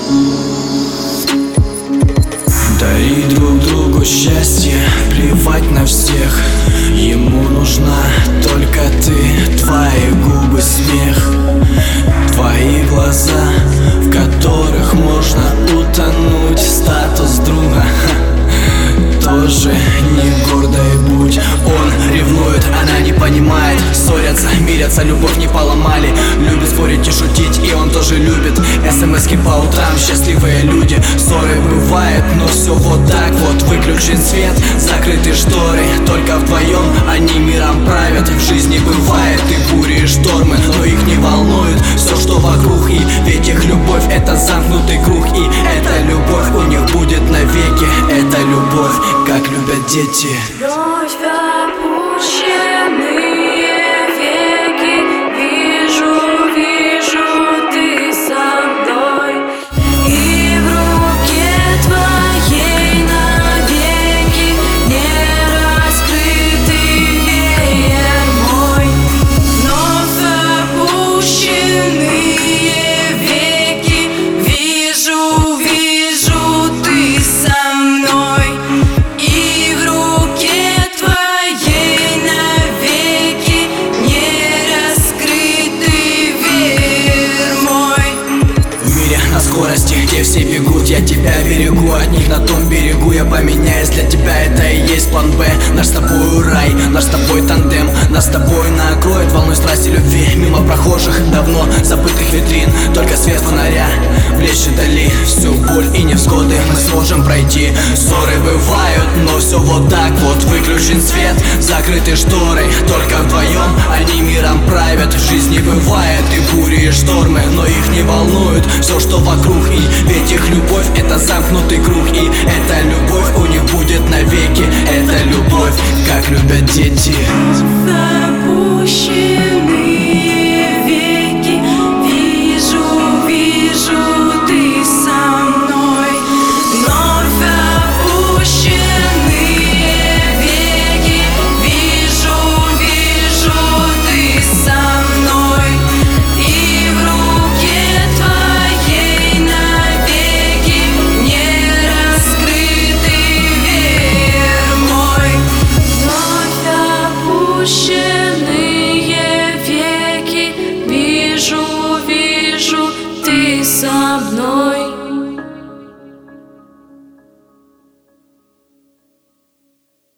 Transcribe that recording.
Дари друг другу счастье, плевать на всех. Ему нужна только ты, твои губы, смех, твои глаза, в которых можно утонуть. Статус друга тоже не гордой будь. Он ревнует, она не понимает. Ссорятся, мирятся, любовь не поломали. Любит спорить и шутить, и он тоже любит. СМСки по утрам, счастливые люди. Ссоры бывает, но все вот так вот. Выключен свет, закрыты шторы. Только вдвоем они миром правят. В жизни бывает и бури, и штормы, но их не волнует все, что вокруг. И ведь их любовь — это замкнутый круг. И эта любовь у них будет навеки. Это любовь, как любят дети. Вновь опущенные веки, вижу, ты со мной, и в руке твоей навеки не раскрытый веер мой. Вновь опущенные веки, вижу, ты со мной, и в руке твоей навеки не раскрытый веер мой. В мире на скорости, где все бегут, я тебя берегу. От них на том берегу я поменяюсь. Для тебя это и есть план Б. Наш с тобой рай, наш с тобой тандем. Нас с тобой накроет волной страсти любви. Мимо прохожих, давно забытых витрин. Только свет фонаря влечет вдали всю боль и невзгоды мы сможем пройти. Ссоры бывают, но все вот так вот. Выключен свет, закрыты шторы. Только вдвоем они миром правят. В жизни бывает и бури, и штормы, но их не волнует все, что вокруг. И ведь их любовь — это замкнутый круг. И эта любовь у них будет навеки. Это любовь, как любят дети. Опущенные веки, вижу, ты со мной. Вновь опущенные веки, вижу, ты со мной, и в руке твоей навеки не раскрытый веер мой. Вновь опущенные веки, вижу, ты со мной.